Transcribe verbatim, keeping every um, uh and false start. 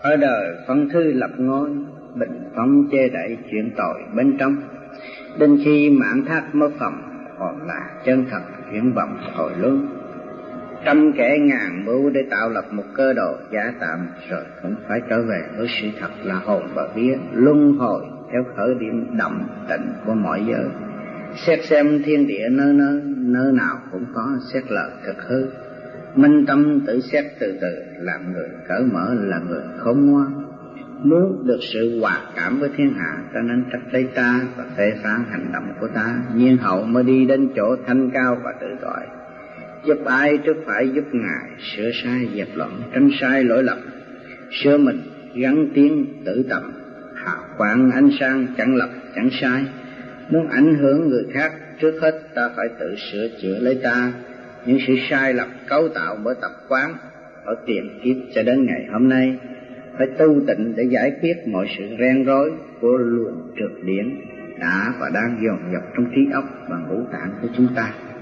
Ở đời phân thư lập ngôi, bình phong che đậy chuyện tội bên trong. Đến khi mạn thác mất phòng, còn là chân thật chuyển vọng hồi luôn. Trăm kẻ ngàn mưu để tạo lập một cơ đồ giả tạm, rồi cũng phải trở về với sự thật là hồn và vía luân hồi theo khởi điểm động tịnh của mọi giới. Xét xem thiên địa nơi nơi, nơi nào cũng có xét lợi thực hư. Minh tâm tự xét từ từ, làm người cởi mở là người khôn ngoan. Muốn được sự hòa cảm với thiên hạ, cho nên trách lấy ta và phê phán hành động của ta, nhiên hậu mới đi đến chỗ thanh cao và tự toại. Giúp ai trước phải giúp Ngài, sửa sai dẹp loạn, tránh sai lỗi lầm. Sửa mình, gắn tiến tự tầm, hào quang ánh sáng chẳng lập chẳng sai. Muốn ảnh hưởng người khác, trước hết ta phải tự sửa chữa lấy ta. Những sự sai lầm cấu tạo bởi tập quán ở tiền kiếp cho đến ngày hôm nay, phải tu tịnh để giải quyết mọi sự ren rối của luồng trượt điển đã và đang dồn dập trong trí óc và ngũ tạng của chúng ta.